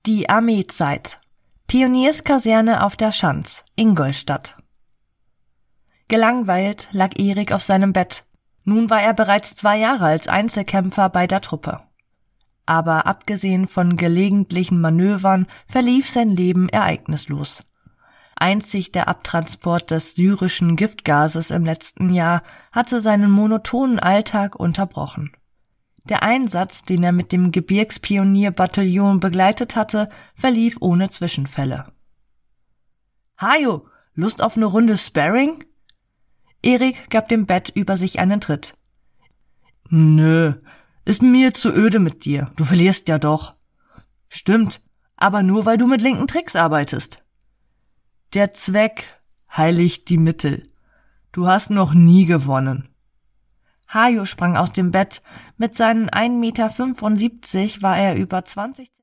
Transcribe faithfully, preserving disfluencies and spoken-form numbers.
Die Armeezeit. Pionierskaserne auf der Schanz, Ingolstadt. Gelangweilt lag Erik auf seinem Bett. Nun war er bereits zwei Jahre als Einzelkämpfer bei der Truppe. Aber abgesehen von gelegentlichen Manövern verlief sein Leben ereignislos. Einzig der Abtransport des syrischen Giftgases im letzten Jahr hatte seinen monotonen Alltag unterbrochen. Der Einsatz, den er mit dem Gebirgspionierbataillon begleitet hatte, verlief ohne Zwischenfälle. »Hajo, Lust auf eine Runde Sparring?« Erik gab dem Bett über sich einen Tritt. »Nö, ist mir zu öde mit dir, du verlierst ja doch.« »Stimmt, aber nur, weil du mit linken Tricks arbeitest.« »Der Zweck heiligt die Mittel. Du hast noch nie gewonnen.« Hajo sprang aus dem Bett. Mit seinen ein Meter fünfundsiebzig war er über zwanzig